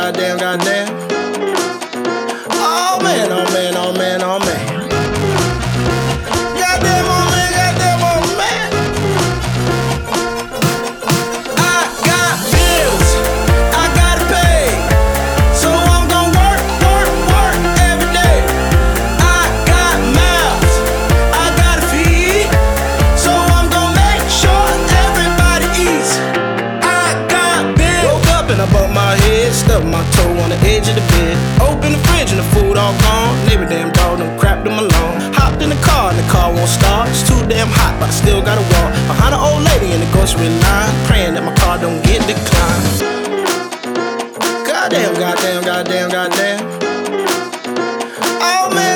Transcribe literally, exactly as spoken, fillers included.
goddamn, goddamn. Oh man, oh man, oh man, oh man. Goddamn, oh man, goddamn, oh man. I got bills, I gotta pay, so I'm gon' work, work, work every day. I got mouths, I gotta feed, so I'm gon' make sure everybody eats. I got bills. Woke up and I bumped my head, stubbed my toe on the edge of the bed. Open the fridge and the food all gone. Neighbor damn dog done crapped them alone. Hopped in the car and the car won't start. It's too damn hot, but I still gotta walk behind an old lady in the grocery line, praying that my car don't get declined. Goddamn, goddamn, goddamn, goddamn. Oh man.